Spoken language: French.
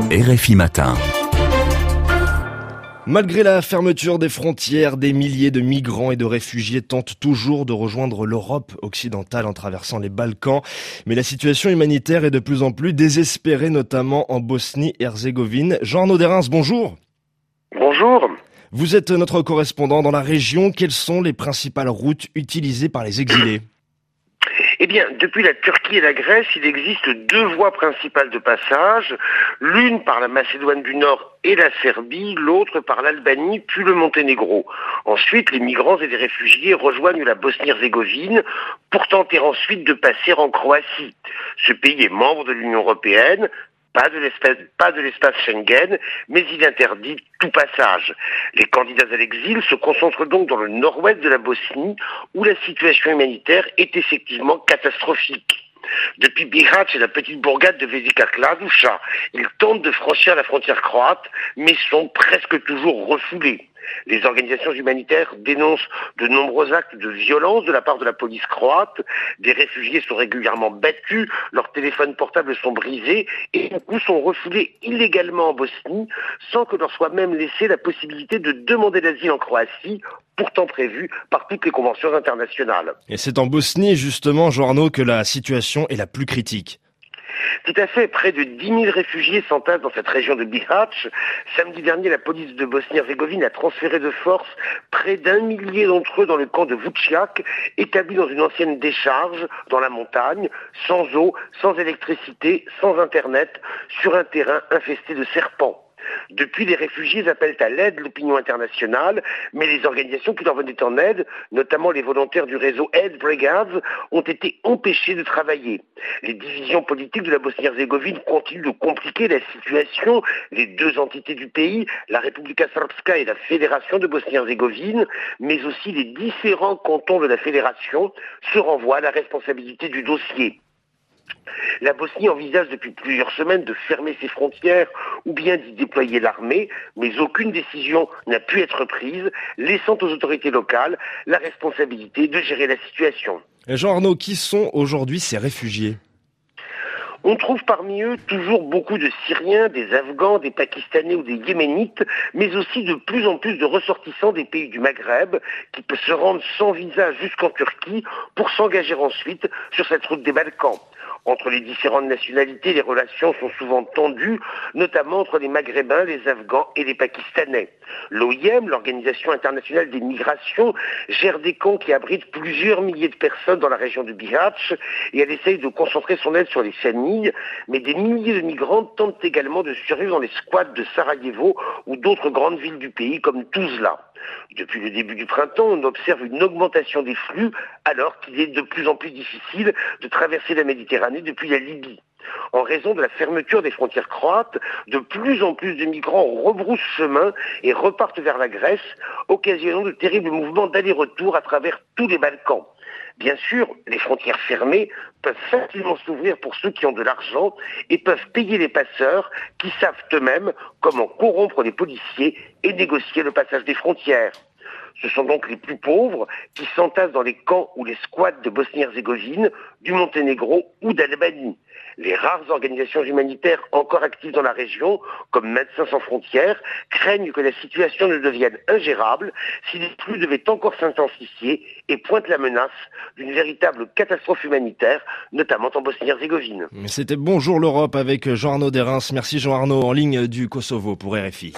RFI Matin. Malgré la fermeture des frontières, des milliers de migrants et de réfugiés tentent toujours de rejoindre l'Europe occidentale en traversant les Balkans. Mais la situation humanitaire est de plus en plus désespérée, notamment en Bosnie-Herzégovine. Jean-Arnaud Derens, bonjour. Bonjour. Vous êtes notre correspondant dans la région. Quelles sont les principales routes utilisées par les exilés ? Eh bien, depuis la Turquie et la Grèce, il existe deux voies principales de passage, l'une par la Macédoine du Nord et la Serbie, l'autre par l'Albanie puis le Monténégro. Ensuite, les migrants et les réfugiés rejoignent la Bosnie-Herzégovine pour tenter ensuite de passer en Croatie. Ce pays est membre de l'Union européenne, pas de l'espace Schengen, mais il interdit tout passage. Les candidats à l'exil se concentrent donc dans le nord-ouest de la Bosnie, où la situation humanitaire est effectivement catastrophique. Depuis Bihać et la petite bourgade de Velika Kladuša, ils tentent de franchir la frontière croate, mais sont presque toujours refoulés. Les organisations humanitaires dénoncent de nombreux actes de violence de la part de la police croate. Des réfugiés sont régulièrement battus, leurs téléphones portables sont brisés et beaucoup sont refoulés illégalement en Bosnie sans que leur soit même laissée la possibilité de demander l'asile en Croatie, pourtant prévue par toutes les conventions internationales. Et c'est en Bosnie, justement, Jean-Arnaud, que la situation est la plus critique. Tout à fait, près de 10 000 réfugiés s'entassent dans cette région de Bihać. Samedi dernier, la police de Bosnie-Herzégovine a transféré de force près d'1 millier d'entre eux dans le camp de Vučjak, établi dans une ancienne décharge dans la montagne, sans eau, sans électricité, sans internet, sur un terrain infesté de serpents. Depuis, les réfugiés appellent à l'aide l'opinion internationale, mais les organisations qui leur venaient en aide, notamment les volontaires du réseau Aid Brigades, ont été empêchés de travailler. Les divisions politiques de la Bosnie-Herzégovine continuent de compliquer la situation. Les deux entités du pays, la Republika Srpska et la Fédération de Bosnie-Herzégovine, mais aussi les différents cantons de la Fédération, se renvoient à la responsabilité du dossier. La Bosnie envisage depuis plusieurs semaines de fermer ses frontières ou bien d'y déployer l'armée, mais aucune décision n'a pu être prise, laissant aux autorités locales la responsabilité de gérer la situation. Jean-Arnaud, qui sont aujourd'hui ces réfugiés ? On trouve parmi eux toujours beaucoup de Syriens, des Afghans, des Pakistanais ou des Yéménites, mais aussi de plus en plus de ressortissants des pays du Maghreb qui peuvent se rendre sans visa jusqu'en Turquie pour s'engager ensuite sur cette route des Balkans. Entre les différentes nationalités, les relations sont souvent tendues, notamment entre les Maghrébins, les Afghans et les Pakistanais. L'OIM, l'Organisation internationale des migrations, gère des camps qui abritent plusieurs milliers de personnes dans la région de Bihać et elle essaye de concentrer son aide sur les familles, mais des milliers de migrants tentent également de survivre dans les squats de Sarajevo ou d'autres grandes villes du pays comme Tuzla. Depuis le début du printemps, on observe une augmentation des flux alors qu'il est de plus en plus difficile de traverser la Méditerranée depuis la Libye. En raison de la fermeture des frontières croates, de plus en plus de migrants rebroussent chemin et repartent vers la Grèce, occasionnant de terribles mouvements d'aller-retour à travers tous les Balkans. Bien sûr, les frontières fermées peuvent facilement s'ouvrir pour ceux qui ont de l'argent et peuvent payer les passeurs qui savent eux-mêmes comment corrompre les policiers et négocier le passage des frontières. Ce sont donc les plus pauvres qui s'entassent dans les camps ou les squats de Bosnie-Herzégovine, du Monténégro ou d'Albanie. Les rares organisations humanitaires encore actives dans la région, comme Médecins sans frontières, craignent que la situation ne devienne ingérable si les flux devaient encore s'intensifier et pointent la menace d'une véritable catastrophe humanitaire, notamment en Bosnie-Herzégovine. C'était Bonjour l'Europe avec Jean-Arnaud Derens. Merci Jean-Arnaud, en ligne du Kosovo pour RFI.